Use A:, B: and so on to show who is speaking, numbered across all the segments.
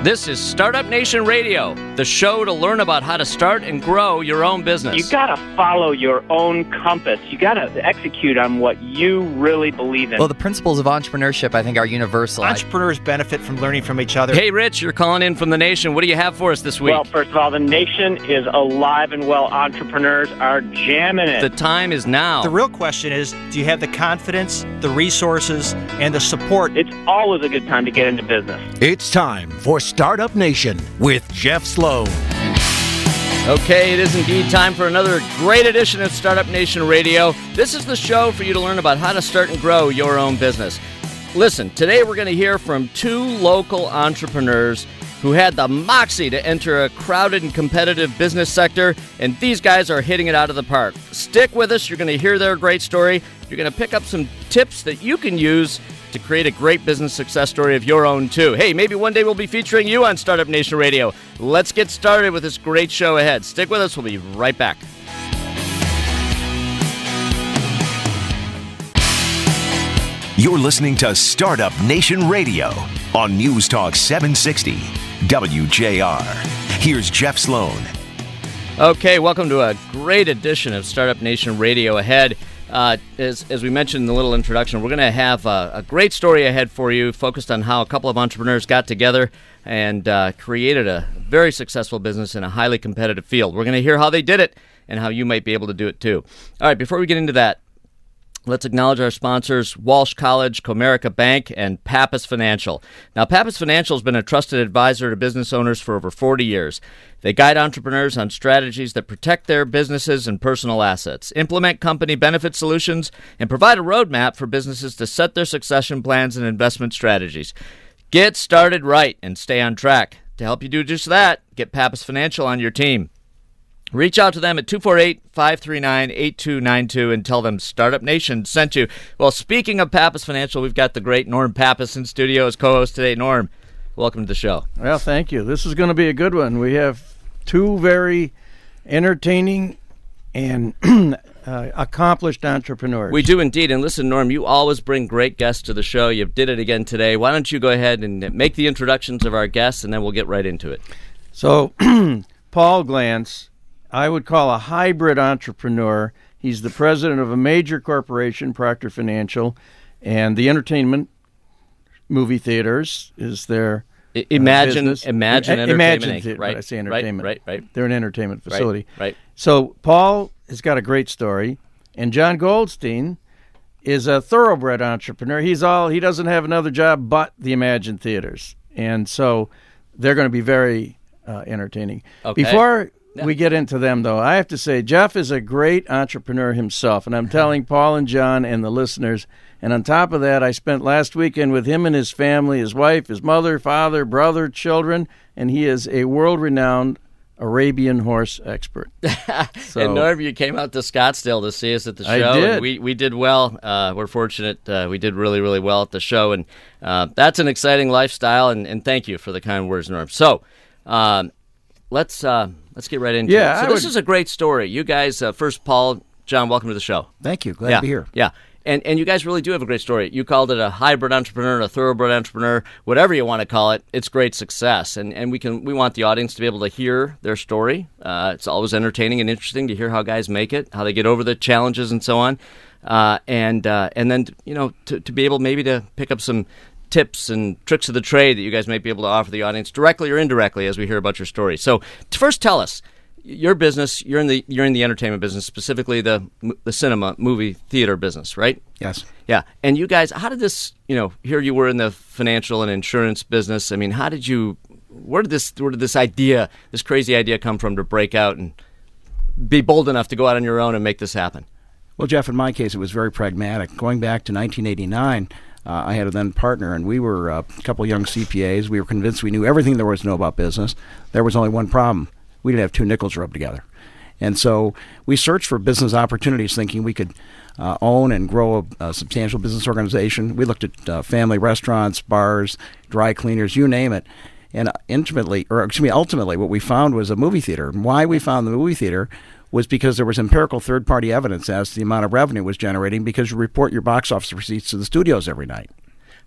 A: This is Startup Nation Radio, the show to learn about how to start and grow your own business.
B: You got to follow your own compass. You got to execute on what you really believe in.
C: Well, the principles of entrepreneurship, I think, are universal.
D: Entrepreneurs benefit from learning from each other.
A: Hey, Rich, you're calling in from the Nation. What do you have for us this week?
B: Well, first of all, the Nation is alive and well. Entrepreneurs are jamming it.
A: The time is now.
D: The real question is, do you have the confidence, the resources, and the support?
B: It's always a good time to get into business.
E: It's time for Startup Nation with Jeff Sloan.
A: Okay, it is indeed time for another great edition of Startup Nation Radio. This is the show for you to learn about how to start and grow your own business. Listen, today we're going to hear from two local entrepreneurs who had the moxie to enter a crowded and competitive business sector, and these guys are hitting it out of the park. Stick with us. You're going to hear their great story. You're going to pick up some tips that you can use to create a great business success story of your own, too. Hey, maybe one day we'll be featuring you on Startup Nation Radio. Let's get started with this great show ahead. Stick with us. We'll be right back.
F: You're listening to Startup Nation Radio on News Talk 760 WJR. Here's Jeff Sloan.
A: Okay, welcome to a great edition of Startup Nation Radio ahead. As we mentioned in the little introduction, we're going to have a great story ahead for you, focused on how a couple of entrepreneurs got together and created a very successful business in a highly competitive field. We're going to hear how they did it and how you might be able to do it too. All right, before we get into that, let's acknowledge our sponsors, Walsh College, Comerica Bank, and Pappas Financial. Now, Pappas Financial has been a trusted advisor to business owners for over 40 years. They guide entrepreneurs on strategies that protect their businesses and personal assets, implement company benefit solutions, and provide a roadmap for businesses to set their succession plans and investment strategies. Get started right and stay on track. To help you do just that, get Pappas Financial on your team. Reach out to them at 248-539-8292 and tell them Startup Nation sent you. Well, speaking of Pappas Financial, we've got the great Norm Pappas in studio as co-host today. Norm, welcome to the show.
G: Well, thank you. This is going to be a good one. We have two very entertaining and accomplished entrepreneurs.
A: We do indeed. And listen, Norm, you always bring great guests to the show. You did it again today. Why don't you go ahead and make the introductions of our guests, and then we'll get right into it.
G: So, Paul Glantz, I would call a hybrid entrepreneur. He's the president of a major corporation, Procter Financial, and the entertainment movie theaters is their
A: Imagine
G: business.
A: Entertainment,
G: Imagine
A: Inc., right?
G: I say entertainment.
A: Right.
G: They're an entertainment facility.
A: Right.
G: So Paul has got a great story, and John Goldstein is a thoroughbred entrepreneur. He doesn't have another job but the Imagine Theaters, and so they're going to be very entertaining.
A: Okay.
G: Before we get into them, though, I have to say Jeff is a great entrepreneur himself, and I'm telling Paul and John and the listeners, and on top of that, I spent last weekend with him and his family, his wife, his mother, father, brother, children, and he is a world-renowned Arabian horse expert. So,
A: and Norm, you came out to Scottsdale to see us at the show.
G: I did.
A: And we did well. We're fortunate. We did really, really well at the show, and that's an exciting lifestyle, and thank you for the kind words, Norm. So let's get right into it. So this is a great story. You guys, first, Paul, John, welcome to the show.
E: Thank you. Glad to be here.
A: Yeah. And you guys really do have a great story. You called it a hybrid entrepreneur, a thoroughbred entrepreneur, whatever you want to call it. It's great success, and we want the audience to be able to hear their story. It's always entertaining and interesting to hear how guys make it, how they get over the challenges, and so on. And then to be able maybe to pick up some tips and tricks of the trade that you guys might be able to offer the audience directly or indirectly as we hear about your story. So first, tell us. Your business, you're in the entertainment business, specifically the cinema, movie, theater business, right?
E: Yes.
A: Yeah. And you guys, how did this, here you were in the financial and insurance business. I mean, where did this crazy idea come from to break out and be bold enough to go out on your own and make this happen?
E: Well, Jeff, in my case, it was very pragmatic. Going back to 1989, I had a then partner, and we were a couple young CPAs. We were convinced we knew everything there was to know about business. There was only one problem. We didn't have two nickels rubbed together. And so we searched for business opportunities, thinking we could own and grow a substantial business organization. We looked at family restaurants, bars, dry cleaners, you name it. And ultimately, what we found was a movie theater. And why we found the movie theater was because there was empirical third-party evidence as to the amount of revenue it was generating, because you report your box office receipts to the studios every night.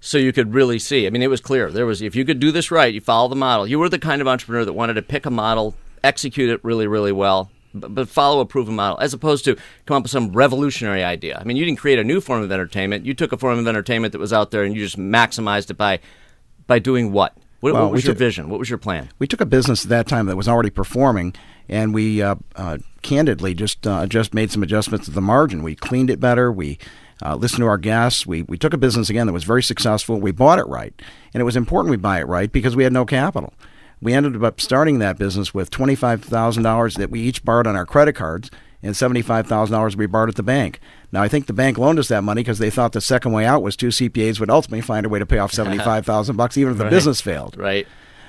A: So you could really see. I mean, it was clear. There was, if you could do this right, you follow the model. You were the kind of entrepreneur that wanted to pick a model, execute it really, really well, but follow a proven model, as opposed to come up with some revolutionary idea. I mean, you didn't create a new form of entertainment. You took a form of entertainment that was out there, and you just maximized it by doing what? What was your vision? What was your plan?
E: We took a business at that time that was already performing, and we candidly just made some adjustments to the margin. We cleaned it better. We listened to our guests. We took a business, again, that was very successful. We bought it right. And it was important we buy it right because we had no capital. We ended up starting that business with $25,000 that we each borrowed on our credit cards and $75,000 we borrowed at the bank. Now, I think the bank loaned us that money because they thought the second way out was two CPAs would ultimately find a way to pay off $75,000 even if the business failed.
A: Right.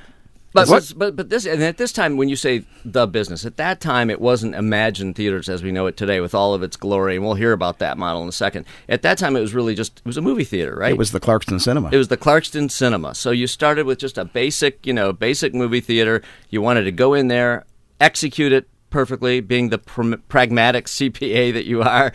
A: But this, and at this time, when you say the business, at that time it wasn't Imagine Theaters as we know it today with all of its glory, and we'll hear about that model in a second. At that time, it was really just, it was a movie theater, right?
E: It was the Clarkston Cinema.
A: It was the Clarkston Cinema. So you started with just a basic movie theater. You wanted to go in there, execute it perfectly, being the pragmatic CPA that you are,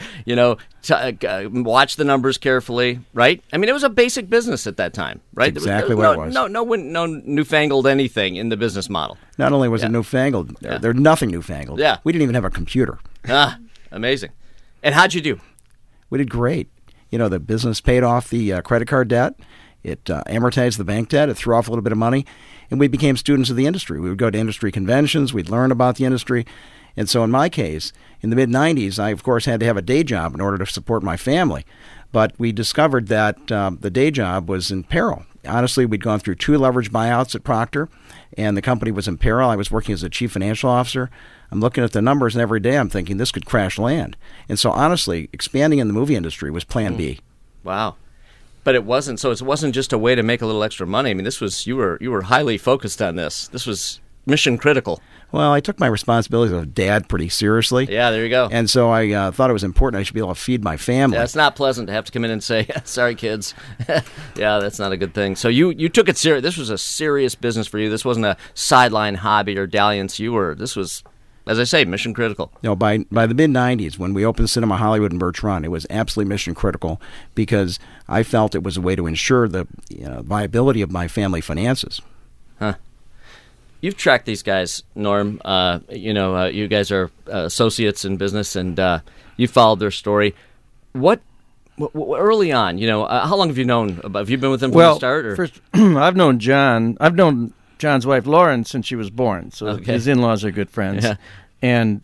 A: watch the numbers carefully, right? I mean, it was a basic business at that time, right?
E: That's exactly what it was.
A: No newfangled anything in the business model.
E: Not only was it newfangled, there's nothing newfangled.
A: Yeah.
E: We didn't even have a computer.
A: Amazing. And how'd you do?
E: We did great. The business paid off the credit card debt. It amortized the bank debt. It threw off a little bit of money. And we became students of the industry. We would go to industry conventions. We'd learn about the industry. And so in my case, in the mid-'90s, I, of course, had to have a day job in order to support my family. But we discovered that the day job was in peril. Honestly, we'd gone through 2 leverage buyouts at Procter, and the company was in peril. I was working as a chief financial officer. I'm looking at the numbers, and every day I'm thinking this could crash land. And so honestly, expanding in the movie industry was plan B.
A: Wow. But it wasn't. So it wasn't just a way to make a little extra money. I mean, this was you were highly focused on this. This was mission critical.
E: Well, I took my responsibilities of dad pretty seriously.
A: Yeah, there you go.
E: And so I thought it was important I should be able to feed my family.
A: Yeah, it's not pleasant to have to come in and say, "Sorry, kids." Yeah, that's not a good thing. So you took it serious. This was a serious business for you. This wasn't a sideline hobby or dalliance. This was, as I say, mission critical.
E: By the mid-'90s, when we opened Cinema Hollywood in Birch Run, it was absolutely mission critical because I felt it was a way to ensure the viability of my family finances.
A: Huh. You've tracked these guys, Norm. You guys are associates in business, and you followed their story. What early on, how long have you known? Have you been with them from the start? Or?
G: First, I've known John. I've known John's wife, Lauren, since she was born. So his in-laws are good friends. Yeah. And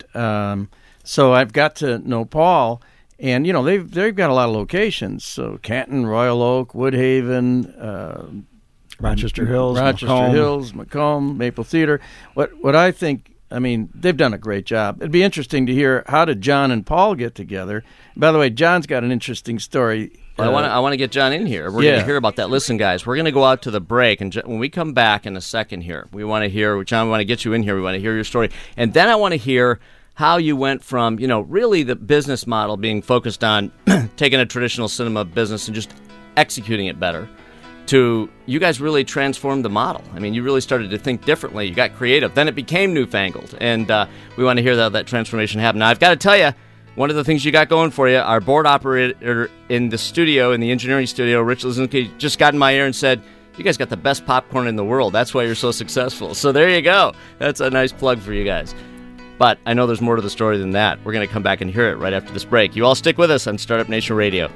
G: so I've got to know Paul. And, they've got a lot of locations. So Canton, Royal Oak, Woodhaven,
E: Rochester Hills,
G: Macomb, Maple Theater. What I think, they've done a great job. It'd be interesting to hear, how did John and Paul get together? By the way, John's got an interesting story.
A: I want to get John in here. We're going to hear about that. Listen, guys, we're going to go out to the break, and when we come back in a second here, we want to hear, John, we want to get you in here. We want to hear your story. And then I want to hear how you went from, really the business model being focused on taking a traditional cinema business and just executing it better, to you guys really transformed the model. You really started to think differently. You got creative. Then it became newfangled. And we want to hear that transformation happened. Now, I've got to tell you, one of the things you got going for you, our board operator in the studio, in the engineering studio, Rich Lazinski, just got in my ear and said, you guys got the best popcorn in the world. That's why you're so successful. So there you go. That's a nice plug for you guys. But I know there's more to the story than that. We're going to come back and hear it right after this break. You all stick with us on Startup Nation Radio.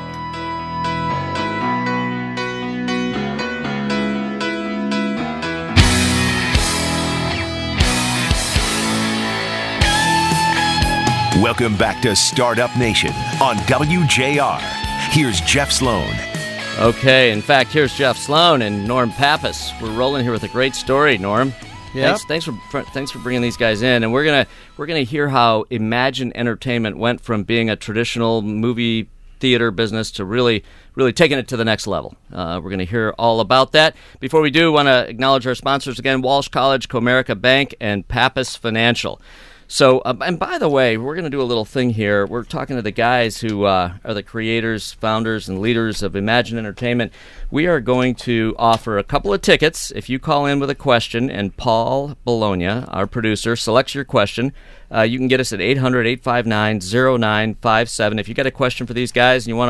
F: Welcome back to Startup Nation on WJR. Here's Jeff Sloan.
A: Okay, in fact, here's Jeff Sloan and Norm Pappas. We're rolling here with a great story, Norm.
G: Yep.
A: Thanks for bringing these guys in, and we're gonna hear how Imagine Entertainment went from being a traditional movie theater business to really taking it to the next level. We're going to hear all about that. Before we do, I want to acknowledge our sponsors again: Walsh College, Comerica Bank, and Pappas Financial. So, and by the way, we're going to do a little thing here. We're talking to the guys who are the creators, founders, and leaders of Imagine Entertainment. We are going to offer a couple of tickets if you call in with a question, and Paul Bologna, our producer, selects your question. You can get us at 800-859-0957. If you got a question for these guys and you want to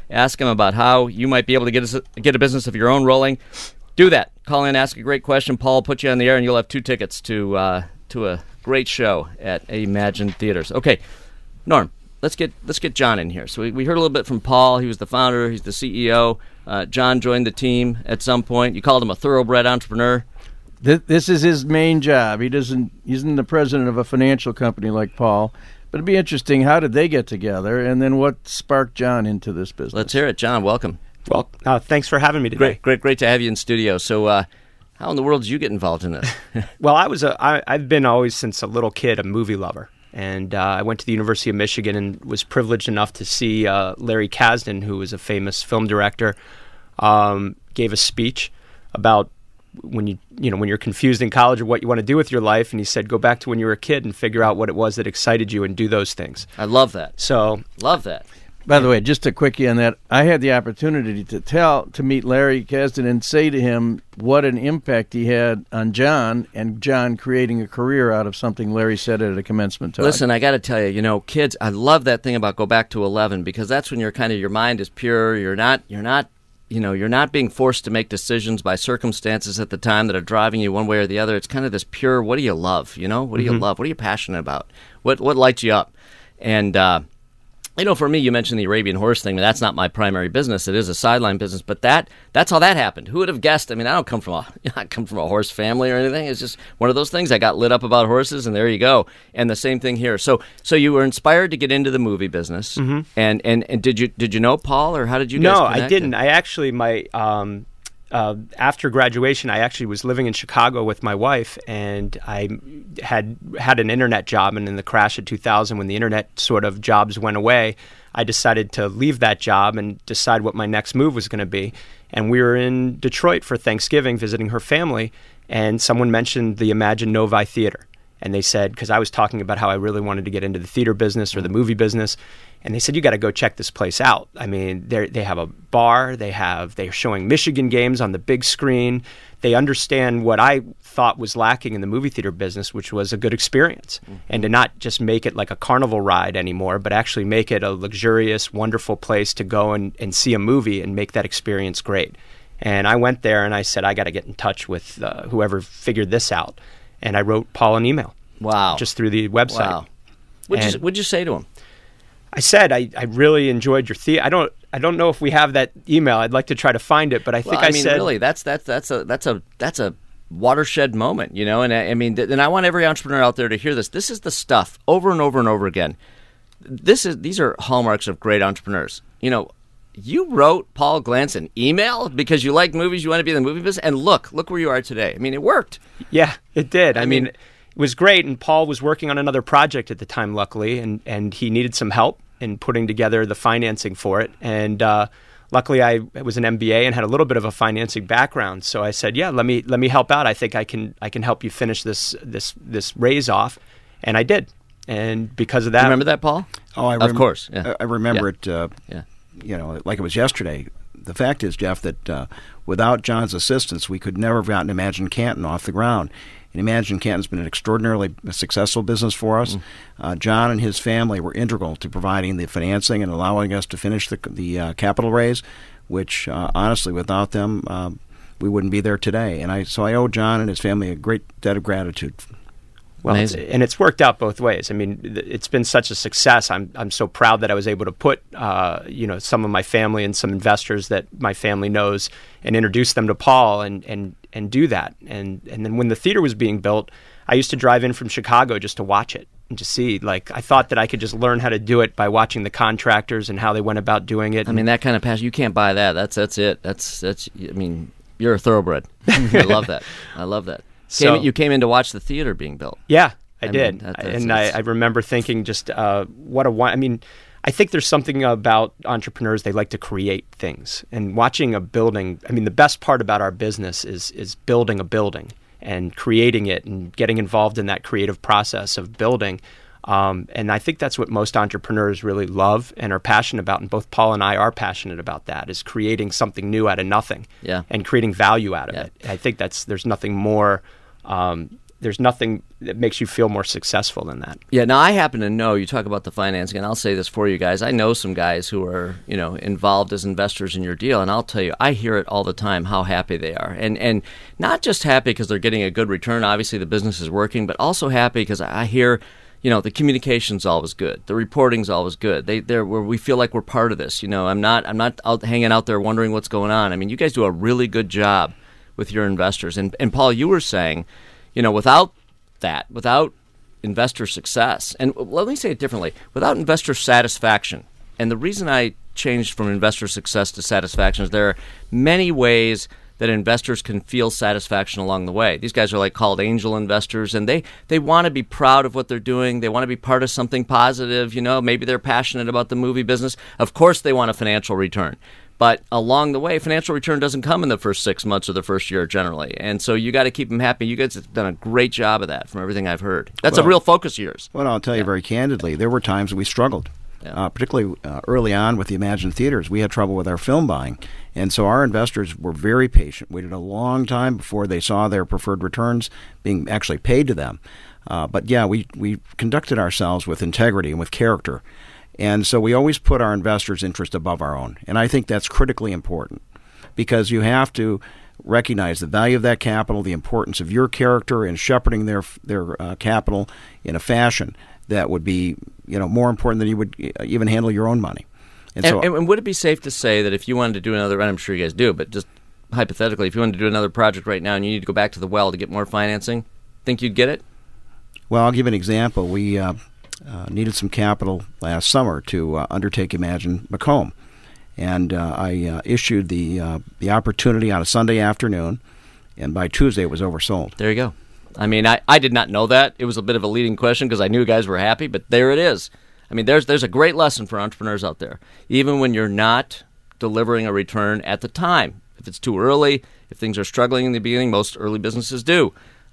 A: Ask him about how you might be able to get a business of your own rolling. Do that. Call in, ask a great question. Paul will put you on the air, and you'll have 2 tickets to a great show at Imagine Theaters. Okay, Norm, let's get John in here. So we heard a little bit from Paul. He was the founder. He's the CEO. John joined the team at some point. You called him a thoroughbred entrepreneur.
G: This is his main job. He isn't the president of a financial company like Paul. But it'd be interesting, how did they get together, and then what sparked John into this business?
A: Let's hear it. John, welcome.
H: Well, thanks for having me today.
A: Great to have you in studio. So how in the world did you get involved in this?
H: Well, I've been always since a little kid a movie lover. And I went to the University of Michigan and was privileged enough to see Larry Kasdan, who was a famous film director, gave a speech about when you're confused in college or what you want to do with your life, and he said, go back to when you were a kid and figure out what it was that excited you and do those things.
A: I love that.
H: So
A: love that.
G: By the way, just a quickie on that, I had the opportunity to meet Larry Kasdan and say to him what an impact he had on John, and John creating a career out of something Larry said at a commencement talk.
A: Listen, I got to tell you, kids, I love that thing about go back to 11, because that's when your mind is pure. You're not being forced to make decisions by circumstances at the time that are driving you one way or the other. It's kind of this pure, what do you love? What do you love? What are you passionate about? What lights you up? And for me, you mentioned the Arabian horse thing. That's not my primary business. It is a sideline business, but that's how that happened. Who would have guessed? I mean, I don't come from a horse family or anything. It's just one of those things. I got lit up about horses, and there you go. And the same thing here. So you were inspired to get into the movie business, and did you know Paul, or how did you guys connect?
H: No, I didn't. I actually after graduation, I actually was living in Chicago with my wife, and I had an internet job. And in the crash of 2000, when the internet sort of jobs went away, I decided to leave that job and decide what my next move was going to be. And we were in Detroit for Thanksgiving visiting her family, and someone mentioned the Imagine Novi Theater. And they said, because I was talking about how I really wanted to get into the theater business or the movie business, and they said, you got to go check this place out. I mean, they have a bar, they're showing Michigan games on the big screen. They understand what I thought was lacking in the movie theater business, which was a good experience. And to not just make it like a carnival ride anymore, but actually make it a luxurious, wonderful place to go and see a movie and make that experience great. And I went there and I said, I got to get in touch with whoever figured this out. And I wrote Paul an email.
A: Wow.
H: Just through the website.
A: Wow. What'd you say to him?
H: I said, I really enjoyed your theater. I don't know if we have that email. I'd like to try to find it, but I think I said,
A: really, that's a watershed moment, And and I want every entrepreneur out there to hear this. This is the stuff over and over and over again. These are hallmarks of great entrepreneurs. You wrote Paul Glantz an email because you like movies, you want to be in the movie business, and look where you are today. I mean, it worked.
H: Yeah, it did. I mean, it was great, and Paul was working on another project at the time, luckily, and he needed some help in putting together the financing for it. And luckily, I was an MBA and had a little bit of a financing background, so I said, "Yeah, let me help out. I think I can help you finish this raise off," and I did. And because of that,
A: remember that, Paul?
E: Oh, I remember.
A: Of course, yeah.
E: I remember it.
A: Yeah.
E: Like it was yesterday. The fact is, Jeff, that without John's assistance, we could never have gotten Imagine Canton off the ground. And Imagine Canton's been an extraordinarily successful business for us. John and his family were integral to providing the financing and allowing us to finish the capital raise, which, honestly, without them, we wouldn't be there today. And so I owe John and his family a great debt of gratitude.
H: Well, and it's worked out both ways. I mean, it's been such a success. I'm so proud that I was able to put some of my family and some investors that my family knows and introduce them to Paul and do that. And then when the theater was being built, I used to drive in from Chicago just to watch it and to see. Like, I thought that I could just learn how to do it by watching the contractors and how they went about doing it.
A: I mean, that kind of passion, you can't buy that. That's it. That's. I mean, you're a thoroughbred. I love that. I love that. So you came in to watch the theater being built.
H: Yeah, I did. I remember thinking just what a – I mean, I think there's something about entrepreneurs, they like to create things. And watching a building – I mean, the best part about our business is building a building and creating it and getting involved in that creative process of building. And I think that's what most entrepreneurs really love and are passionate about. And both Paul and I are passionate about that, is creating something new out of nothing and creating value out of it. I think there's nothing more there's nothing that makes you feel more successful than that.
A: Yeah, now I happen to know, you talk about the financing, and I'll say this for you guys. I know some guys who are, involved as investors in your deal, and I'll tell you, I hear it all the time how happy they are. And not just happy because they're getting a good return, obviously the business is working, but also happy because I hear, the communication's always good. The reporting's always good. They're where we feel like we're part of this. I'm not out hanging out there wondering what's going on. I mean, you guys do a really good job with your investors. And Paul, you were saying, without investor success, and let me say it differently, without investor satisfaction, and the reason I changed from investor success to satisfaction is there are many ways that investors can feel satisfaction along the way. These guys are called angel investors, and they want to be proud of what they're doing. They want to be part of something positive. Maybe they're passionate about the movie business. Of course they want a financial return. But along the way, financial return doesn't come in the first 6 months or the first year generally. And so you got to keep them happy. You guys have done a great job of that from everything I've heard. That's a real focus of yours.
E: Well, I'll tell you very candidly, there were times that we struggled. Particularly early on with the Imagine Theaters, we had trouble with our film buying. And so our investors were very patient, waited a long time before they saw their preferred returns being actually paid to them. But we conducted ourselves with integrity and with character. And so we always put our investors' interest above our own. And I think that's critically important because you have to recognize the value of that capital, the importance of your character in shepherding their capital in a fashion that would be more important than you would even handle your own money.
A: And would it be safe to say that if you wanted to do another, and I'm sure you guys do, but just hypothetically, if you wanted to do another project right now and you need to go back to the well to get more financing, think you'd get it?
E: Well, I'll give you an example. We needed some capital last summer to undertake Imagine Macomb. And I issued the opportunity on a Sunday afternoon, and by Tuesday it was oversold.
A: There you go. I mean, I did not know that. It was a bit of a leading question because I knew guys were happy, but there it is. I mean, there's a great lesson for entrepreneurs out there. Even when you're not delivering a return at the time, if it's too early, if things are struggling in the beginning, most early businesses do.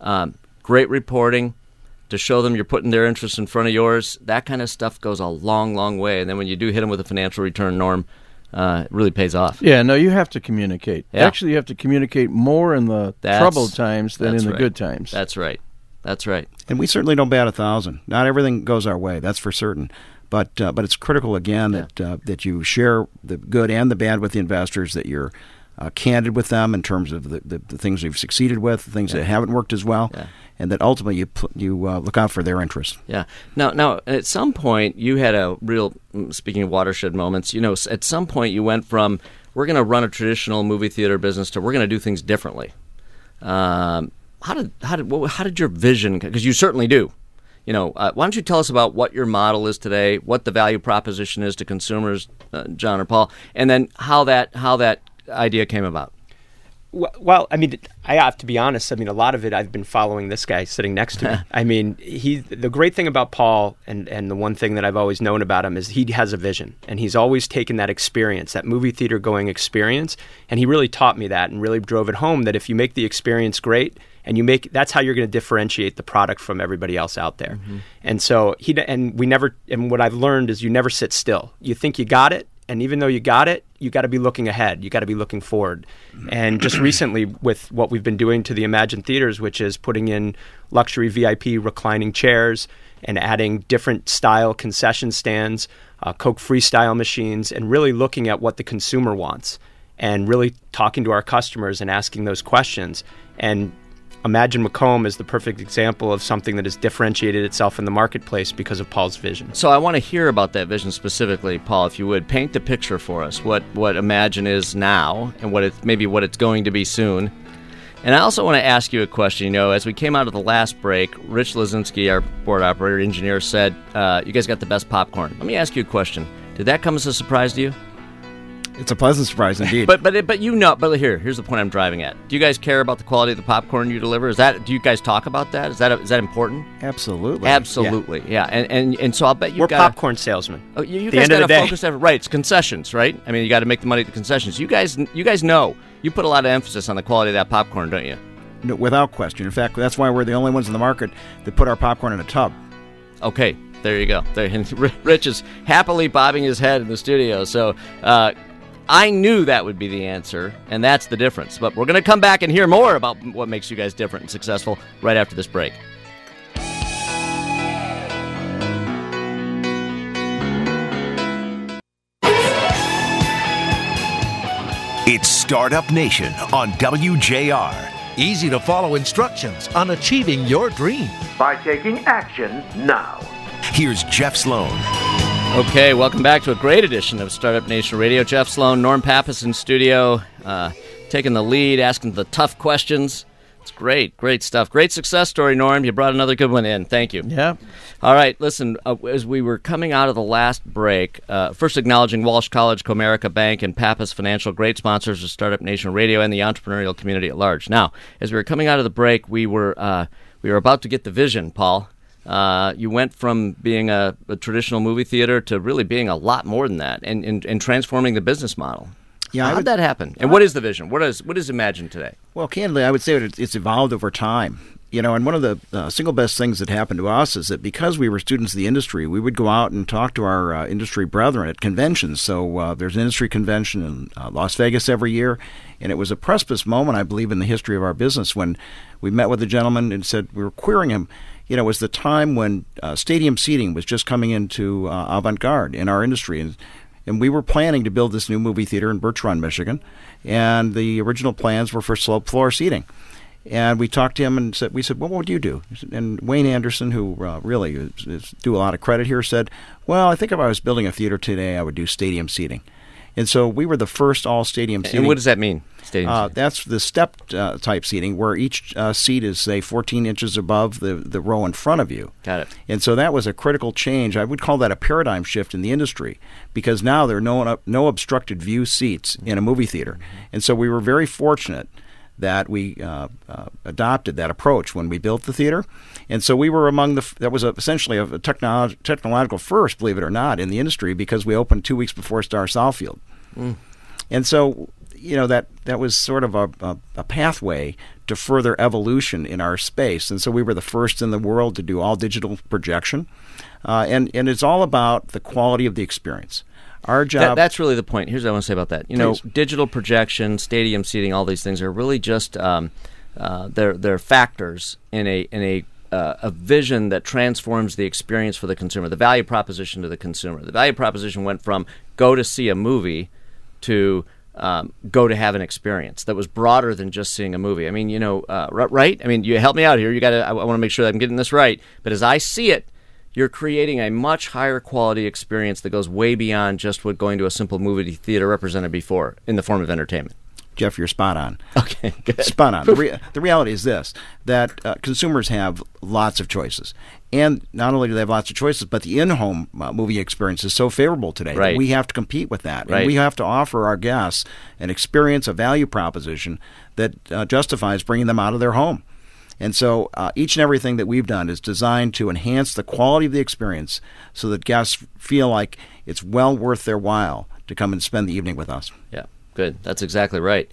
A: Great reporting to show them you're putting their interests in front of yours. That kind of stuff goes a long, long way. And then when you do hit them with a financial return, Norm, it really pays off.
G: Yeah, no, you have to communicate.
A: Yeah.
G: Actually, you have to communicate more in the troubled times than in the good times.
A: That's right. That's right.
E: And we certainly don't bat 1,000. Not everything goes our way, that's for certain. But it's critical, again, that you share the good and the bad with the investors, that you're candid with them in terms of the things you've succeeded with, the things that haven't worked as well, and that ultimately you look out for their interests.
A: Yeah. Now, at some point, you had a real, speaking of watershed moments, at some point you went from, we're going to run a traditional movie theater business to we're going to do things differently. How did your vision, because you certainly do, why don't you tell us about what your model is today, what the value proposition is to consumers, John or Paul, and then how that idea came about?
H: Well, I mean, I have to be honest. I mean, a lot of it I've been following this guy sitting next to me. I mean, the great thing about Paul, and the one thing that I've always known about him is he has a vision, and he's always taken that experience, that movie theater going experience, and he really taught me that and really drove it home that if you make the experience great, and that's how you're going to differentiate the product from everybody else out there. Mm-hmm. And so and what I've learned is you never sit still. You think you got it, and even though you got it, you got to be looking ahead. You got to be looking forward. And just recently, with what we've been doing to the Imagine Theaters, which is putting in luxury VIP reclining chairs and adding different style concession stands, Coke Freestyle machines, and really looking at what the consumer wants and really talking to our customers and asking those questions. And Imagine Macomb is the perfect example of something that has differentiated itself in the marketplace because of Paul's vision.
A: So I want to hear about that vision specifically, Paul, if you would. Paint the picture for us, what Imagine is now and what it's going to be soon. And I also want to ask you a question. As we came out of the last break, Rich Lazinski, our board operator engineer, said, you guys got the best popcorn. Let me ask you a question. Did that come as a surprise to you?
E: It's a pleasant surprise indeed.
A: But here's the point I'm driving at. Do you guys care about the quality of the popcorn you deliver? Do you guys talk about that? Is that important?
E: Absolutely.
A: Absolutely. Yeah. And so I'll bet
H: we're popcorn salesmen.
A: Oh, you guys got to focus effort. Right. It's concessions, right? I mean, you got to make the money at the concessions. You guys know you put a lot of emphasis on the quality of that popcorn, don't you?
E: No, without question. In fact, that's why we're the only ones in the market that put our popcorn in a tub.
A: Okay. There you go. Rich is happily bobbing his head in the studio. So. I knew that would be the answer, and that's the difference. But we're going to come back and hear more about what makes you guys different and successful right after this break.
F: Startup Nation on WJR.
I: Easy to follow instructions on achieving your dream
J: by taking action now.
F: Here's Jeff Sloan.
A: Okay, welcome back to a great edition of Startup Nation Radio. Jeff Sloan, Norm Pappas in studio, taking the lead, asking the tough questions. It's great stuff. Great success story, Norm. You brought another good one in. Thank you.
G: Yeah.
A: All right, listen, as we were coming out of the last break, first acknowledging Walsh College, Comerica Bank, and Pappas Financial, great sponsors of Startup Nation Radio and the entrepreneurial community at large. Now, as we were coming out of the break, we were about to get the vision, Paul. You went from being a traditional movie theater to really being a lot more than that and transforming the business model.
E: Yeah,
A: how did that happen? And what is the vision? What is Imagine today?
E: Well, candidly, I would say it's evolved over time. You know, and one of the single best things that happened to us is that because we were students of the industry, we would go out and talk to our industry brethren at conventions. So there's an industry convention in Las Vegas every year, and it was a precipice moment, I believe, in the history of our business when we met with a gentleman and said we were querying him. You know, it was the time when stadium seating was just coming into avant-garde in our industry, and we were planning to build this new movie theater in Birch Run, Michigan, and the original plans were for slope floor seating. And we talked to him and we said, well, what would you do? And Wayne Anderson, who really is due a lot of credit here, said, well, I think if I was building a theater today, I would do stadium seating. And so we were the first all-stadium seating.
A: And what does that mean, stadium seating?
E: That's the step-type seating where each seat is, say, 14 inches above the row in front of you.
A: Got it.
E: And so that was a critical change. I would call that a paradigm shift in the industry because now there are no obstructed view seats in a movie theater. And so we were very fortunate that we adopted that approach when we built the theater. And so we were among that was essentially a technological first, believe it or not, in the industry because we opened 2 weeks before Star Southfield. And so, you know, that was sort of a pathway to further evolution in our space. And so we were the first in the world to do all digital projection. And it's all about the quality of the experience. Our job.
A: That's really the point. Here's what I want to say about that. You know, digital projection, stadium seating, all these things are really just they're factors in a vision that transforms the experience for the consumer, the value proposition to the consumer. The value proposition went from go to see a movie to go to have an experience that was broader than just seeing a movie. I mean, you know, right? I mean, you help me out here. I want to make sure that I'm getting this right. But as I see it, you're creating a much higher quality experience that goes way beyond just what going to a simple movie theater represented before in the form of entertainment.
E: Jeff, you're spot on.
A: Okay, good.
E: Spot on. The reality is this, that consumers have lots of choices. And not only do they have lots of choices, but the in-home movie experience is so favorable today that we have to compete with that. And we have to offer our guests an experience, a value proposition that justifies bringing them out of their home. And so each and everything that we've done is designed to enhance the quality of the experience so that guests feel like it's well worth their while to come and spend the evening with us.
A: Yeah, good. That's exactly right.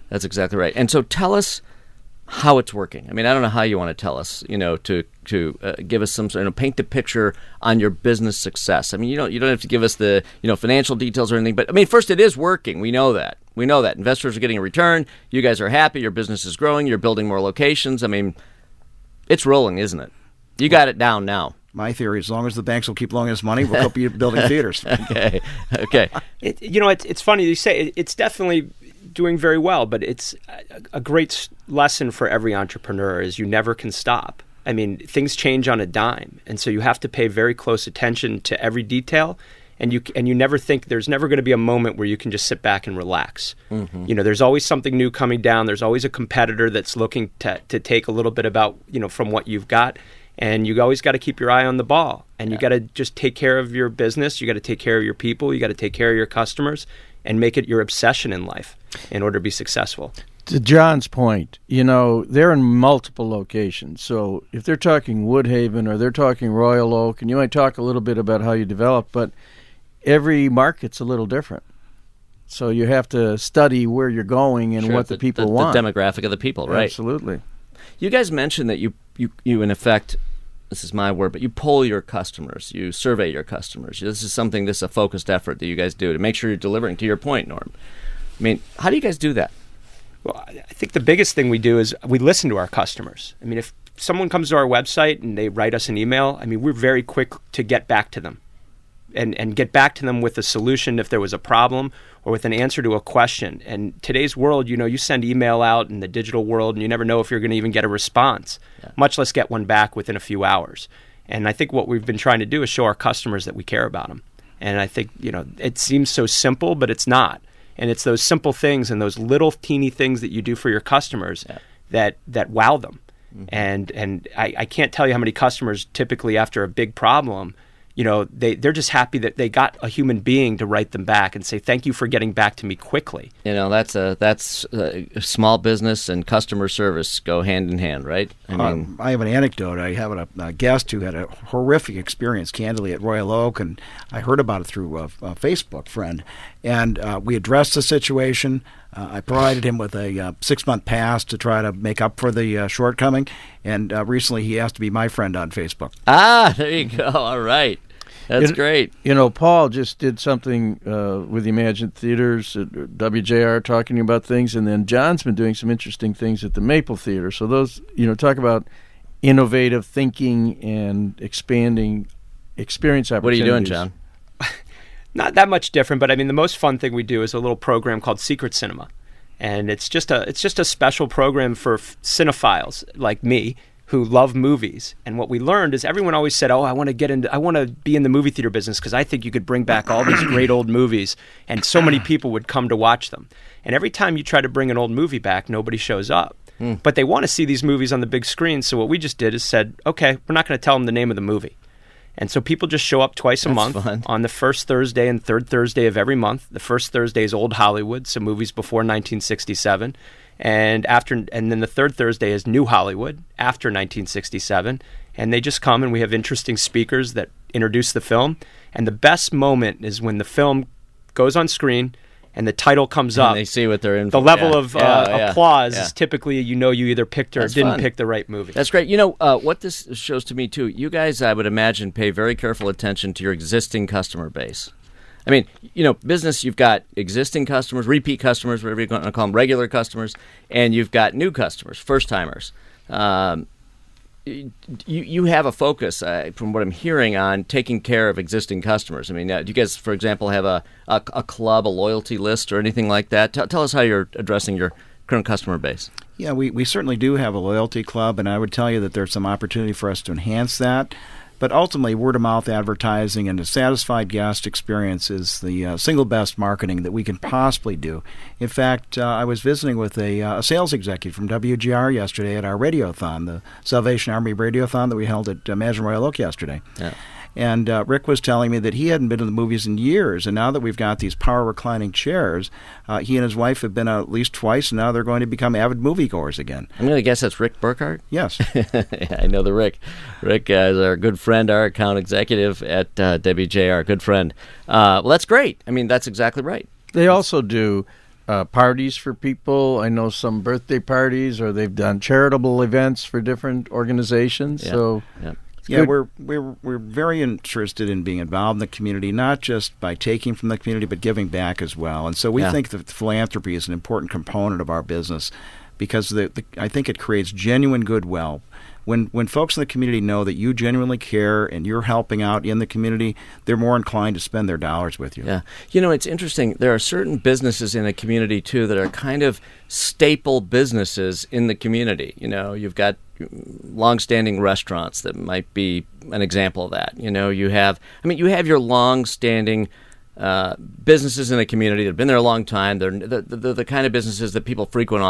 A: And so tell us how it's working. I mean, I don't know how you want to tell us, you know, to give us some sort of paint the picture on your business success. I mean, you don't have to give us the, you know, financial details or anything, but I mean, first, it is working. We know that. Investors are getting a return. You guys are happy. Your business is growing. You're building more locations. I mean, it's rolling, isn't it? You got it down now.
E: My theory, as long as the banks will keep loaning us money, we'll keep building theaters.
A: Okay.
H: It's funny you say it's definitely doing very well, but it's a great lesson for every entrepreneur is you never can stop. I mean, things change on a dime, and so you have to pay very close attention to every detail. And you never think there's never going to be a moment where you can just sit back and relax. Mm-hmm. You know, there's always something new coming down. There's always a competitor that's looking to take a little bit about, you know, from what you've got. And you always got to keep your eye on the ball. And you got to just take care of your business. You got to take care of your people. You got to take care of your customers and make it your obsession in life in order to be successful.
G: To John's point, you know, they're in multiple locations. So if they're talking Woodhaven or they're talking Royal Oak, and you might talk a little bit about how you develop, but every market's a little different. So you have to study where you're going and what the people want.
A: The demographic of the people, right?
G: Absolutely.
A: You guys mentioned that you in effect, this is my word, but you poll your customers. You survey your customers. This is a focused effort that you guys do to make sure you're delivering, to your point, Norm. I mean, how do you guys do that?
H: Well, I think the biggest thing we do is we listen to our customers. I mean, if someone comes to our website and they write us an email, I mean, we're very quick to get back to them. and get back to them with a solution if there was a problem or with an answer to a question. And today's world, you send email out in the digital world and you never know if you're going to even get a response, much less get one back within a few hours. And I think what we've been trying to do is show our customers that we care about them. And I think, it seems so simple, but it's not. And it's those simple things and those little teeny things that you do for your customers that wow them. Mm-hmm. And I can't tell you how many customers typically after a big problem, they're just happy that they got a human being to write them back and say, thank you for getting back to me quickly.
A: That's small business and customer service go hand in hand, right?
E: I have an anecdote. I have a guest who had a horrific experience, candidly, at Royal Oak, and I heard about it through a Facebook friend. And we addressed the situation. I provided him with a 6-month pass to try to make up for the shortcoming. And recently he asked to be my friend on Facebook.
A: Ah, there you go. All right. That's great.
G: Paul just did something with the Imagine Theaters at WJR talking about things, and then John's been doing some interesting things at the Maple Theater. So those, talk about innovative thinking and expanding experience opportunities.
A: What are you doing, John?
H: Not that much different, but the most fun thing we do is a little program called Secret Cinema. And it's just a special program for cinephiles like me who love movies. And what we learned is everyone always said, I want to be in the movie theater business because I think you could bring back all these great old movies and so many people would come to watch them. And every time you try to bring an old movie back, nobody shows up. But they want to see these movies on the big screen. So what we just did is said, okay, we're not going to tell them the name of the movie. And so people just show up twice a month on the first Thursday and third Thursday of every month. The first Thursday is Old Hollywood, so movies before 1967. And then the third Thursday is New Hollywood, after 1967. And they just come and we have interesting speakers that introduce the film. And the best moment is when the film goes on screen and the title comes up.
A: And they see what they're in for.
H: The level of applause is typically, you either picked or didn't pick the right movie.
A: That's great. What this shows to me, too, you guys, I would imagine, pay very careful attention to your existing customer base. Business, you've got existing customers, repeat customers, whatever you're going to call them, regular customers, and you've got new customers, first-timers. You have a focus, from what I'm hearing, on taking care of existing customers. Do you guys, for example, have a club, a loyalty list, or anything like that? Tell us how you're addressing your current customer base.
E: Yeah, we certainly do have a loyalty club, and I would tell you that there's some opportunity for us to enhance that. But ultimately, word-of-mouth advertising and a satisfied guest experience is the single best marketing that we can possibly do. In fact, I was visiting with a sales executive from WGR yesterday at our radiothon, the Salvation Army radiothon that we held at Imagine Royal Oak yesterday. Yeah. And Rick was telling me that he hadn't been to the movies in years, and now that we've got these power reclining chairs, he and his wife have been at least twice, and now they're going to become avid moviegoers again.
A: I'm going to guess that's Rick Burkhardt?
E: Yes.
A: Yeah, I know the Rick. Rick is our good friend, our account executive at WJR, good friend. Well, that's great. That's exactly right.
G: They also do parties for people. I know some birthday parties, or they've done charitable events for different organizations.
E: Yeah, we're very interested in being involved in the community, not just by taking from the community, but giving back as well. And so we think that philanthropy is an important component of our business because I think it creates genuine goodwill. When folks in the community know that you genuinely care and you're helping out in the community, they're more inclined to spend their dollars with you.
A: Yeah. It's interesting. There are certain businesses in a community, too, that are kind of staple businesses in the community. You've got long-standing restaurants that might be an example of that. You have your long-standing businesses in the community that have been there a long time. They're the kind of businesses that people frequent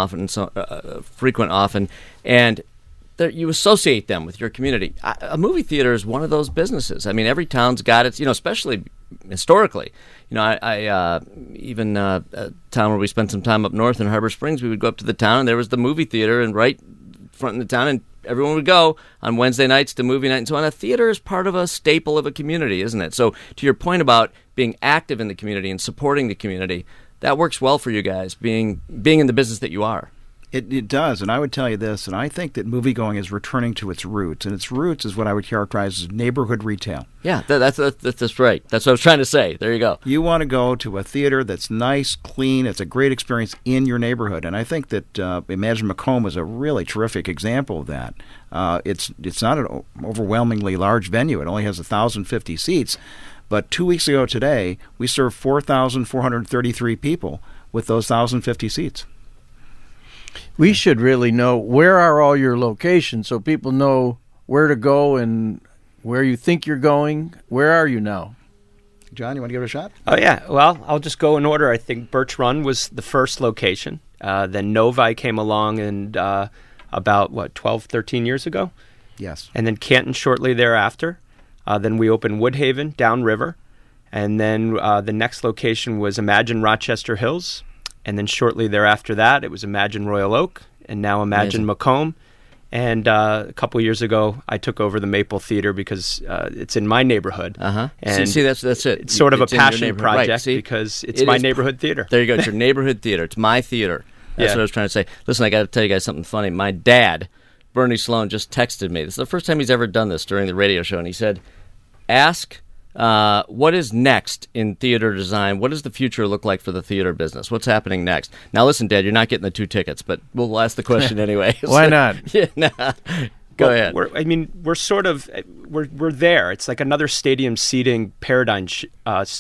A: often, and you associate them with your community. A movie theater is one of those businesses. Every town's got its, especially historically. I even a town where we spent some time up north in Harbor Springs, we would go up to the town, and there was the movie theater, and right front in the town, and everyone would go on Wednesday nights to movie night and so on. A theater is part of a staple of a community, isn't it? So to your point about being active in the community and supporting the community, that works well for you guys, being in the business that you are.
E: It does, and I would tell you this, and I think that moviegoing is returning to its roots, and its roots is what I would characterize as neighborhood retail.
A: Yeah, that's right. That's what I was trying to say. There you go.
E: You want to go to a theater that's nice, clean, it's a great experience in your neighborhood, and I think that Imagine Macomb is a really terrific example of that. It's not an overwhelmingly large venue. It only has 1,050 seats, But 2 weeks ago today, we served 4,433 people with those 1,050 seats.
G: We should really know, where are all your locations so people know where to go and where you think you're going. Where are you now?
E: John, you want to give it a shot?
H: Oh, yeah. Well, I'll just go in order. I think Birch Run was the first location. Then Novi came along and about, 12, 13 years ago?
E: Yes.
H: And then Canton shortly thereafter. Then we opened Woodhaven downriver. And then the next location was Imagine Rochester Hills. And then shortly thereafter that, it was Imagine Royal Oak. And now Imagine Macomb. And a couple years ago, I took over the Maple Theater because it's in my neighborhood. And
A: see, that's it.
H: It's sort of a
A: It's in your
H: passion
A: neighborhood. Right,
H: project
A: see?
H: because it's my neighborhood theater.
A: There you go. It's your neighborhood theater. It's my theater. That's what I was trying to say. Listen, I got to tell you guys something funny. My dad, Bernie Sloan, just texted me. This is the first time he's ever done this during the radio show, and he said, ask what is next in theater design? What does the future look like for the theater business? What's happening next? Now, listen, Dad, you're not getting the 2 tickets, but we'll ask the question anyway.
G: Why not?
A: Yeah, Go ahead.
H: We're sort of we're there. It's like another stadium seating paradigm shift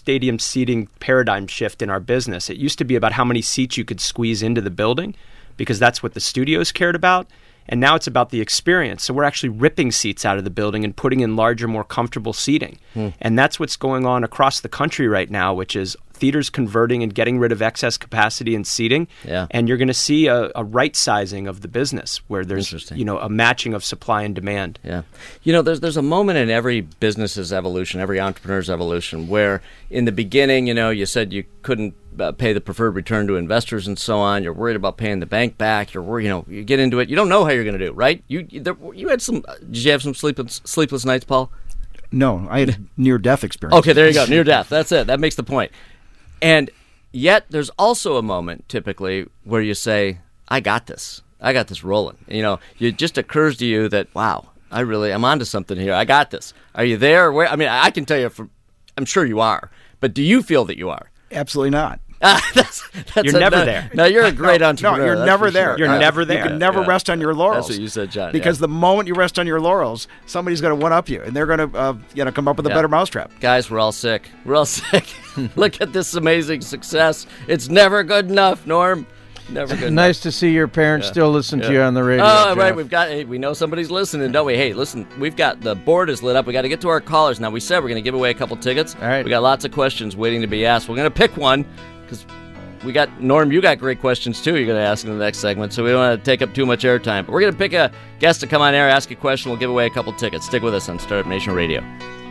H: in our business. It used to be about how many seats you could squeeze into the building, because that's what the studios cared about. And now it's about the experience. So we're actually ripping seats out of the building and putting in larger, more comfortable seating. And that's what's going on across the country right now, which is theaters converting and getting rid of excess capacity and seating.
A: Yeah.
H: And you're going to see a right sizing of the business where there's a matching of supply and demand.
A: Yeah. There's a moment in every business's evolution, every entrepreneur's evolution, where in the beginning, you said you couldn't pay the preferred return to investors and so on. You're worried about paying the bank back. You're worried, you get into it. You don't know how you're going to do, right? You had some. Did you have some sleepless nights, Paul?
E: No, I had a near-death experience.
A: Okay, there you go. Near-death. That's it. That makes the point. And yet, there's also a moment, typically, where you say, I got this. I got this rolling. It just occurs to you that, wow, I'm onto something here. I got this. Are you there? Where? I mean, I can tell you, I'm sure you are. But do you feel that you are?
E: Absolutely not.
H: You're never there.
A: No, you're a great entrepreneur.
E: No, you're never there.
H: You're never there.
E: You can never rest on your laurels.
A: That's what you said, John.
E: Because the moment you rest on your laurels, somebody's going to one-up you, and they're going to come up with a better mousetrap.
A: Guys, we're all sick. We're all sick. Look at this amazing success. It's never good enough, Norm. Never good enough.
G: Nice to see your parents still listen to you on the radio.
A: Oh,
G: Jeff.
A: right. We know somebody's listening, don't we? Hey, listen, we've got the board is lit up. We got to get to our callers. Now, we said we're going to give away a couple tickets.
G: All right.
A: We got lots of questions waiting to be asked. We're going to pick one because we got, Norm, you got great questions too you're going to ask in the next segment, so we don't want to take up too much airtime. But we're going to pick a guest to come on air, ask a question. We'll give away a couple tickets. Stick with us on Startup Nation Radio.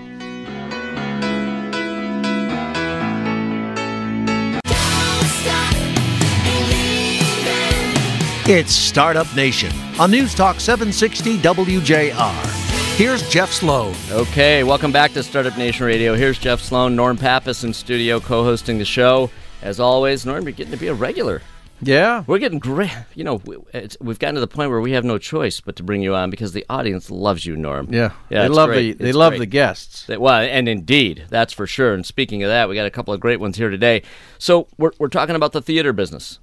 I: It's Startup Nation on News Talk 760 WJR. Here's Jeff Sloan.
A: Okay, welcome back to Startup Nation Radio. Here's Jeff Sloan, Norm Pappas in studio co-hosting the show. As always, Norm, you're getting to be a regular.
G: Yeah.
A: We're getting great. We've gotten to the point where we have no choice but to bring you on because the audience loves you, Norm.
G: Yeah they love the guests.
A: And indeed, that's for sure. And speaking of that, we got a couple of great ones here today. So we're talking about the theater business.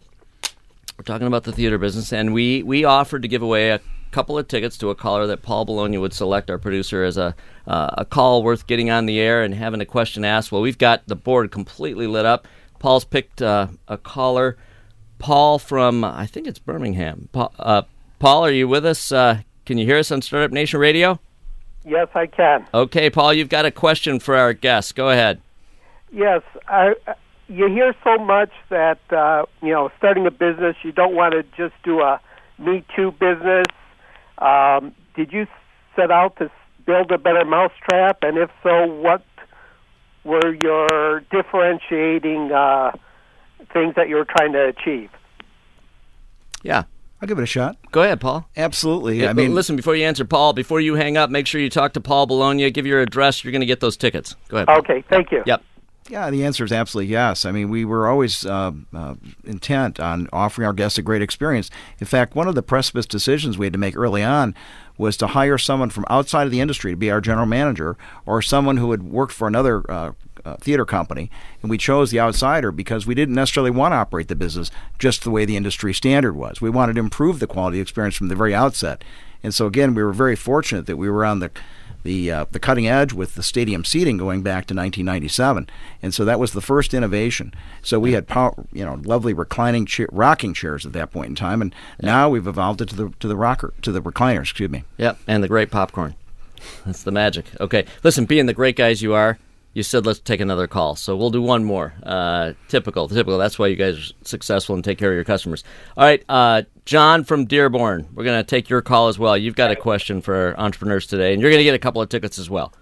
A: And we offered to give away a couple of tickets to a caller that Paul Bologna would select, our producer, as a call worth getting on the air and having a question asked. Well, we've got the board completely lit up. Paul's picked a caller, Paul from, I think it's Birmingham. Paul, are you with us? Can you hear us on Startup Nation Radio?
K: Yes, I can.
A: Okay, Paul, you've got a question for our guest. Go ahead.
K: Yes, you hear so much that, starting a business, you don't want to just do a Me Too business. Did you set out to build a better mousetrap? And if so, what were your differentiating things that you were trying to achieve?
A: Yeah.
E: I'll give it a shot.
A: Go ahead, Paul.
E: Absolutely.
A: Yeah, listen, before you answer, Paul, before you hang up, make sure you talk to Paul Bologna. Give your address. You're going to get those tickets. Go ahead, Paul.
K: Okay, thank you.
A: Yep.
E: Yeah, the answer is absolutely yes. I mean, we were always intent on offering our guests a great experience. In fact, one of the precipice decisions we had to make early on was to hire someone from outside of the industry to be our general manager, or someone who had worked for another theater company. And we chose the outsider because we didn't necessarily want to operate the business just the way the industry standard was. We wanted to improve the quality experience from the very outset. And so, again, we were very fortunate that we were on the the cutting edge with the stadium seating going back to 1997, and so that was the first innovation. So we had lovely reclining rocking chairs at that point in time, and now we've evolved it to the recliners. Excuse me.
A: Yep, and the great popcorn. That's the magic. Okay, listen, being the great guys you are, you said let's take another call, so we'll do one more. Typical. That's why you guys are successful and take care of your customers. All right, John from Dearborn, we're going to take your call as well. You've got a question for our entrepreneurs today, and you're going to get a couple of tickets as well.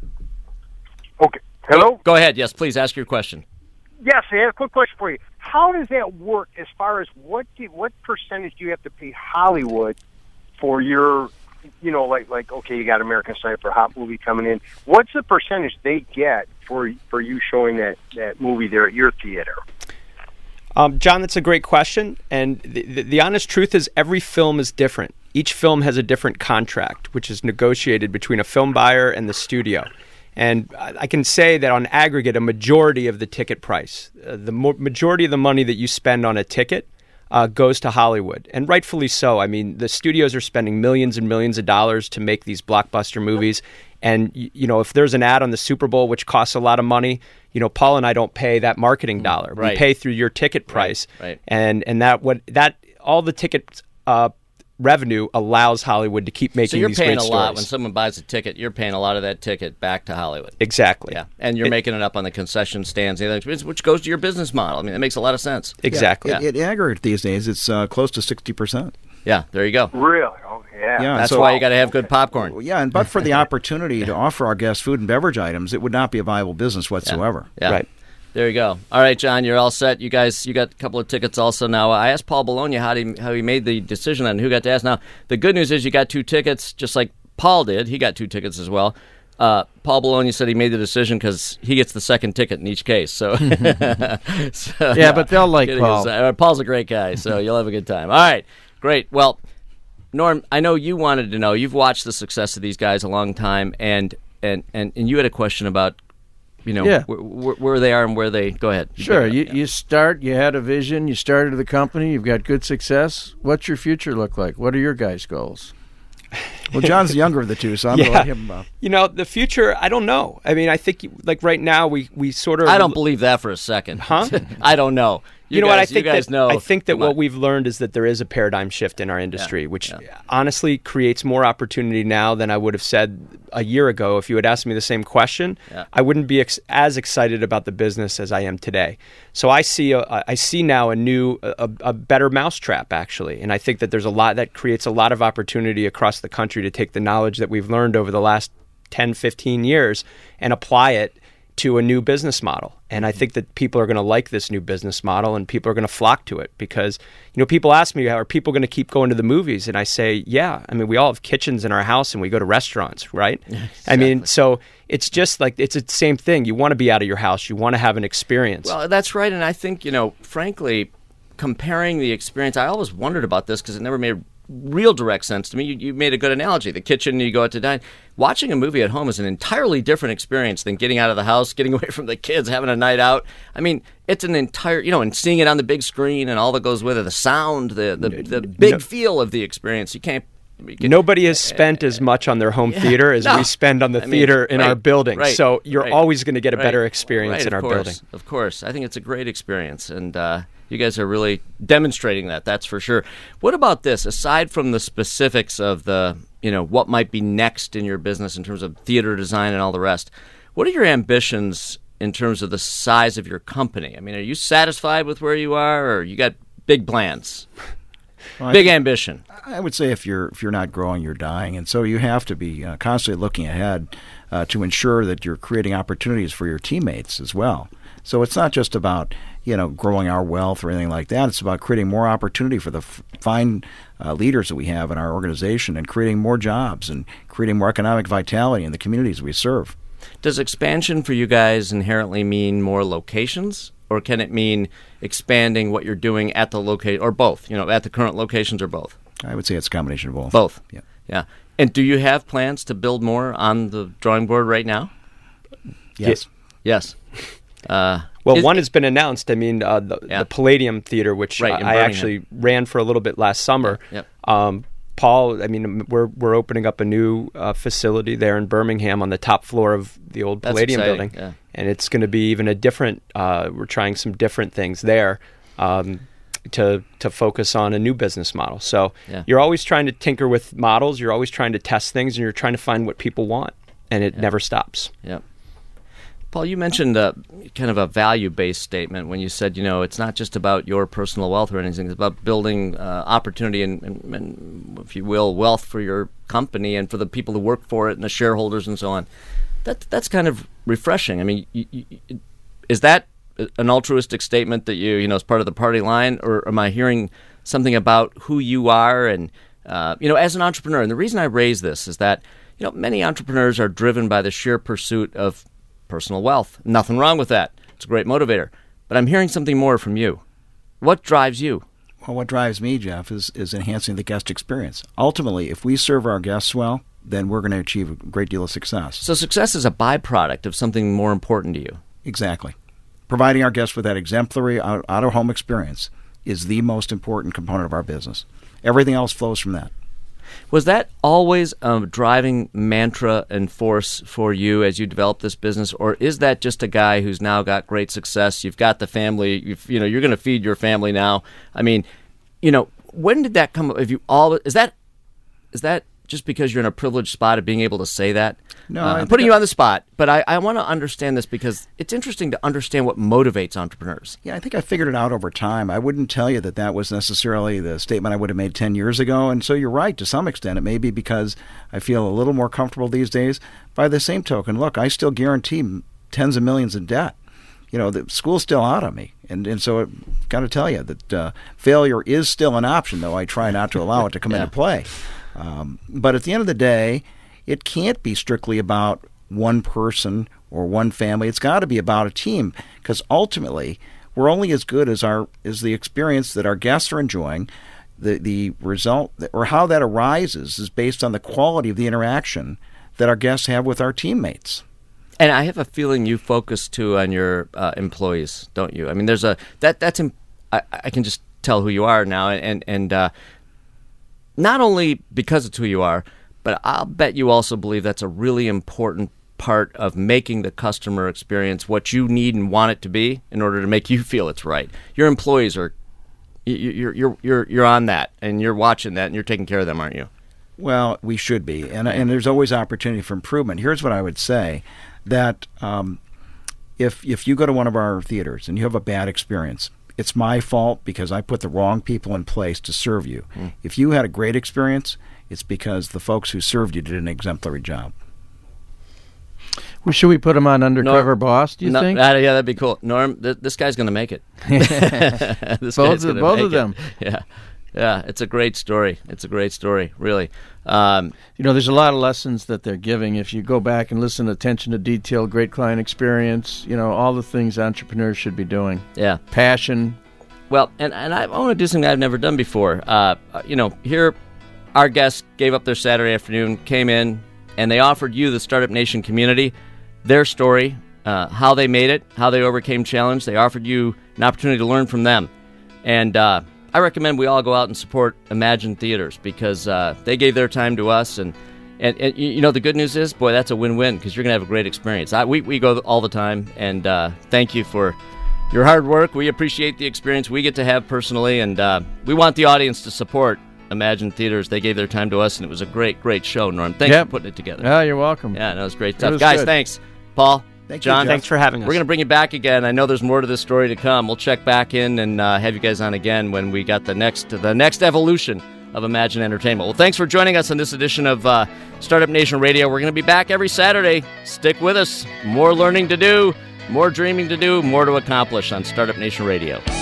L: Okay. Hello?
A: Go ahead. Yes, please ask your question.
L: Yes, I have a quick question for you. How does that work as far as what percentage do you have to pay Hollywood for your... like okay, you got American Sniper, hot movie coming in. What's the percentage they get for you showing that movie there at your theater?
H: John, that's a great question. And the honest truth is every film is different. Each film has a different contract, which is negotiated between a film buyer and the studio. And I can say that on aggregate, a majority of the ticket price, the majority of the money that you spend on a ticket goes to Hollywood, and rightfully so. I mean, the studios are spending millions and millions of dollars to make these blockbuster movies, and if there's an ad on the Super Bowl, which costs a lot of money, Paul and I don't pay that marketing dollar.
A: Right.
H: We pay through your ticket price,
A: right.
H: And that all the ticket revenue allows Hollywood to keep making these great stories.
A: So you're paying a lot when someone buys a ticket. You're paying a lot of that ticket back to Hollywood.
H: Exactly.
A: Yeah, and you're making it up on the concession stands, which goes to your business model. I mean, that makes a lot of sense.
H: Exactly.
E: At aggregate these days, it's close to 60%.
A: Yeah, there you go.
L: Really? Oh, yeah.
A: That's why you got to have good popcorn.
E: Yeah, but for the opportunity to offer our guests food and beverage items, it would not be a viable business whatsoever.
A: Yeah.
H: Right.
A: There you go. All right, John, you're all set. You guys, you got a couple of tickets also now. I asked Paul Bologna how he made the decision on who got to ask. Now, the good news is you got 2 tickets, just like Paul did. He got 2 tickets as well. Paul Bologna said he made the decision because he gets the second ticket in each case. So,
G: yeah, but they'll like Paul.
A: Paul's a great guy, so you'll have a good time. All right, great. Well, Norm, I know you wanted to know. You've watched the success of these guys a long time, and you had a question about where they are and where they go ahead.
G: Sure. You had a vision, you started the company, you've got good success. What's your future look like? What are your guys' goals?
E: Well, John's the younger of the two, so I'm going to let him...
H: the future, I don't know. I mean, I think, like right now, we sort of...
A: I don't believe that for a second.
H: Huh?
A: I don't know.
H: You know what? I think
A: I
H: think that what we've learned is that there is a paradigm shift in our industry, which honestly creates more opportunity now than I would have said a year ago. If you had asked me the same question, I wouldn't be as excited about the business as I am today. So I see now a better mousetrap, actually, and I think that there's a lot that creates a lot of opportunity across the country to take the knowledge that we've learned over the last 10, 15 years and apply it to a new business model. And I think that people are going to like this new business model and people are going to flock to it because, people ask me, are people going to keep going to the movies? And I say, yeah. I mean, we all have kitchens in our house and we go to restaurants, right? Exactly. I mean, so it's just like, it's the same thing. You want to be out of your house. You want to have an experience.
A: Well, that's right. And I think, frankly, comparing the experience, I always wondered about this because it never made real direct sense to me. You made a good analogy. The kitchen, you go out to dine. Watching a movie at home is an entirely different experience than getting out of the house, getting away from the kids, having a night out. I mean, it's an entire, and seeing it on the big screen and all that goes with it, the sound, the big feel of the experience.
H: Nobody has spent as much on their home theater as we spend on the theater in our building.
A: Right,
H: so you're always going to get a better experience in our building.
A: Of course. I think it's a great experience. And you guys are really demonstrating that's for sure. What about this? Aside from the specifics of what might be next in your business in terms of theater design and all the rest, what are your ambitions in terms of the size of your company? I mean, are you satisfied with where you are, or you got big plans? Big ambition.
E: I would say if you're not growing, you're dying, and so you have to be constantly looking ahead to ensure that you're creating opportunities for your teammates as well. So it's not just about growing our wealth or anything like that. It's about creating more opportunity for the fine leaders that we have in our organization, and creating more jobs and creating more economic vitality in the communities we serve.
A: Does expansion for you guys inherently mean more locations? Or can it mean expanding what you're doing at the location, or both? At the current locations, or both?
E: I would say it's a combination of both.
A: Both.
E: Yeah.
A: Yeah. And do you have plans to build more on the drawing board right now?
E: Yes.
A: Yes.
H: One has been announced. I mean, the Palladium Theater, which I actually ran for a little bit last summer.
A: Yep.
H: Paul, I mean, we're opening up a new facility there in Birmingham on the top floor of the old Palladium building, and it's going to be even a different. We're trying some different things there to focus on a new business model. So you're always trying to tinker with models. You're always trying to test things, and you're trying to find what people want, and it never stops.
A: Yeah. Paul, you mentioned kind of a value-based statement when you said, it's not just about your personal wealth or anything. It's about building opportunity and, if you will, wealth for your company and for the people who work for it and the shareholders and so on. That's kind of refreshing. I mean, is that an altruistic statement that you is part of the party line, or am I hearing something about who you are and, as an entrepreneur? And the reason I raise this is that, many entrepreneurs are driven by the sheer pursuit of personal wealth. Nothing wrong with that. It's a great motivator. But I'm hearing something more from you. What drives you?
E: Well, what drives me, Jeff, is enhancing the guest experience. Ultimately, if we serve our guests well, then we're going to achieve a great deal of success.
A: So success is a byproduct of something more important to you.
E: Exactly. Providing our guests with that exemplary out-of-home experience is the most important component of our business. Everything else flows from that.
A: Was that always a driving mantra and force for you as you developed this business, or is that just a guy who's now got great success? You've got the family. You're going to feed your family now. I mean, when did that come? Is that just because you're in a privileged spot of being able to say that?
E: No,
A: I'm putting you on the spot, but I want to understand this because it's interesting to understand what motivates entrepreneurs.
E: Yeah, I think I figured it out over time. I wouldn't tell you that was necessarily the statement I would have made 10 years ago. And so you're right, to some extent. It may be because I feel a little more comfortable these days. By the same token, look, I still guarantee tens of millions in debt. The school's still out on me. And so I've got to tell you that failure is still an option, though I try not to allow it to come into play. But at the end of the day, it can't be strictly about one person or one family. It's got to be about a team, because ultimately we're only as good as the experience that our guests are enjoying. The result or how that arises is based on the quality of the interaction that our guests have with our teammates.
A: And I have a feeling you focus too on your employees, don't you? I mean, there's I can just tell who you are now, and not only because it's who you are, but I'll bet you also believe that's a really important part of making the customer experience what you need and want it to be in order to make you feel it's right. Your employees are, you're on that, and you're watching that, and you're taking care of them, aren't you?
E: Well, we should be, and there's always opportunity for improvement. Here's what I would say, that if you go to one of our theaters and you have a bad experience, it's my fault because I put the wrong people in place to serve you. If you had a great experience, it's because the folks who served you did an exemplary job.
G: Well, should we put him on Undercover Boss, do you think?
A: Yeah, that'd be cool. Norm, this guy's going to make it.
G: Both of them.
A: Yeah, it's a great story. It's a great story, really.
G: There's a lot of lessons that they're giving. If you go back and listen, attention to detail, great client experience, all the things entrepreneurs should be doing.
A: Yeah.
G: Passion.
A: Well, and I want to do something I've never done before. Here our guests gave up their Saturday afternoon, came in, and they offered you, the Startup Nation community, their story, how they made it, how they overcame challenge. They offered you an opportunity to learn from them. And I recommend we all go out and support Imagine Theaters because they gave their time to us. And the good news is, boy, that's a win-win because you're going to have a great experience. We go all the time, and thank you for your hard work. We appreciate the experience we get to have personally, and we want the audience to support Imagine Theaters. They gave their time to us, and it was a great, great show, Norm. Thanks for putting it together.
G: Yeah, you're welcome.
A: Yeah, that was great stuff. Guys, good. Thanks. Paul, John,
H: thanks for having us.
A: We're going to bring you back again. I know there's more to this story to come. We'll check back in and have you guys on again when we got the next evolution of Imagine Entertainment. Well, thanks for joining us on this edition of Startup Nation Radio. We're going to be back every Saturday. Stick with us. More learning to do, more dreaming to do, more to accomplish on Startup Nation Radio.